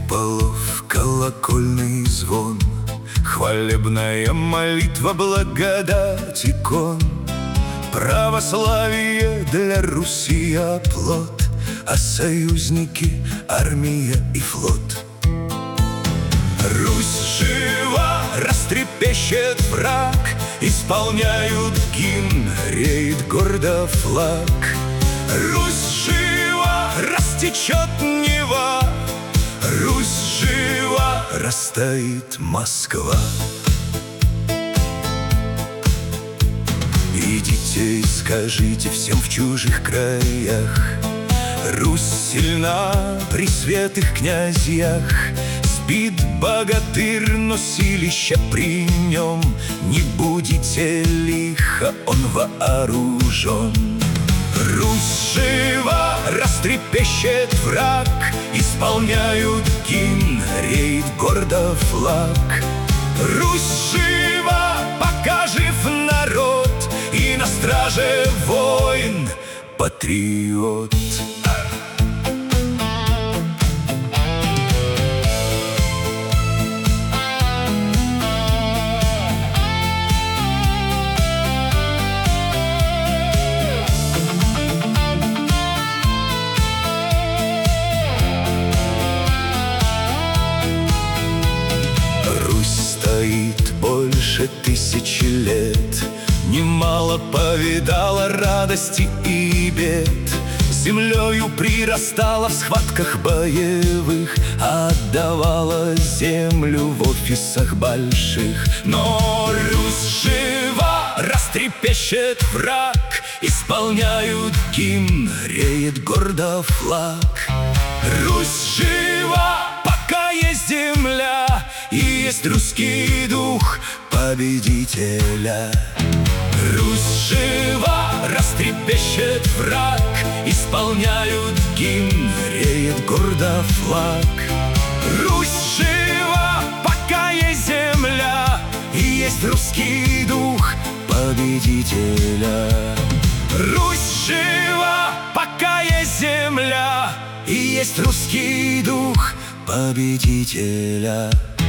куполов колокольный звон, хвалебная молитва, благодать икон. Православие для Руси оплот, а союзники — армия и флот. Русь жива, растрепещет враг, исполняют гимн, реет гордо флаг. Русь жива, растечет Нева, Русь жива, растает Москва. Идите и скажите всем в чужих краях: Русь сильна при светлых князьях. Спит богатырь, но силища при нем. Не будете лихо, он вооружен. Русь жива, растрепещет враг, исполняют гимн, реет гордо флаг. Русь жива, пока жив народ, и на страже воин, патриот. Стоит больше 1000 лет, немало повидала радости и бед. Землею прирастала в схватках боевых, отдавала землю в офисах больших. Но Русь жива, растрепещет враг, исполняют гимн, реет гордо флаг. Русь жива, пока есть земля, и есть русский дух победителя. Русь жива, растрепещет враг, исполняют гимн, реет гордо флаг. Русь жива, пока есть земля, и есть русский дух победителя. Русь жива, пока есть земля, и есть русский дух победителя.